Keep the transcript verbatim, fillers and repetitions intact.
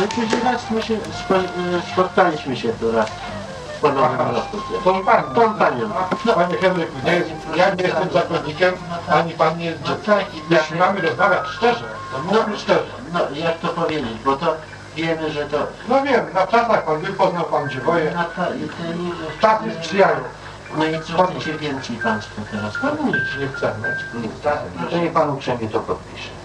No i później raz my się spo, spotkaliśmy się tu raz w ponownym roku. Tą panią. Tą panią. No, panie Henryku, nie jest, ja nie jestem zakonnikiem, ani pan nie jest No dzieckiem. tak, Jeśli mamy rozmawiać szczerze, to mówmy szczerze. No jak to powiedzieć, bo to wiemy, że to... No wiem, na czasach pan był, poznał pan dziewoje, Na to, i to nie, czasy sprzyjają. no i co chcecie więcej państwo teraz? No nic nie chcemy. Proszę, niech pan uprzejmie to podpisze.